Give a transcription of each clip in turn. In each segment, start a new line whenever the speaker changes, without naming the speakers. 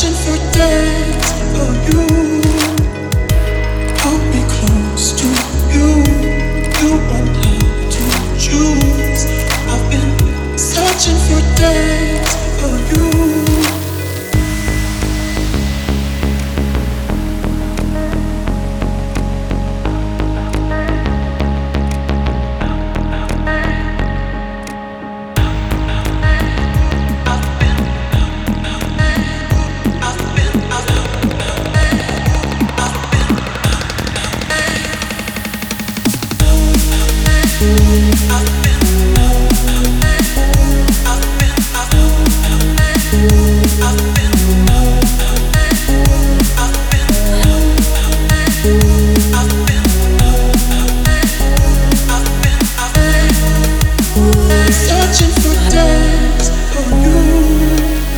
Searching for days for you. Hold me close to you. You won't have to choose. I've been searching for days for you. Searching for days for you.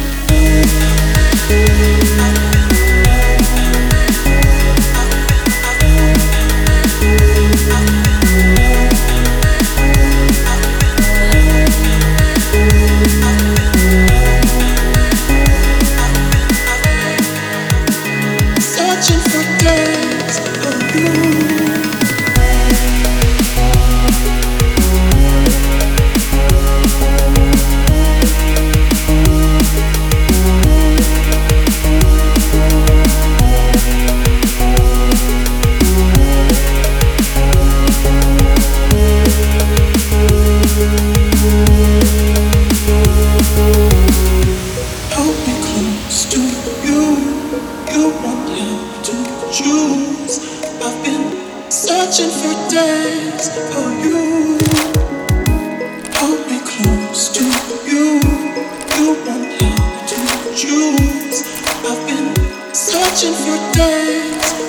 Searching for days for you. Hold me close to you. You won't have to choose. I've been searching for days for you. Hold me close to you. You won't have to choose. I've been searching for days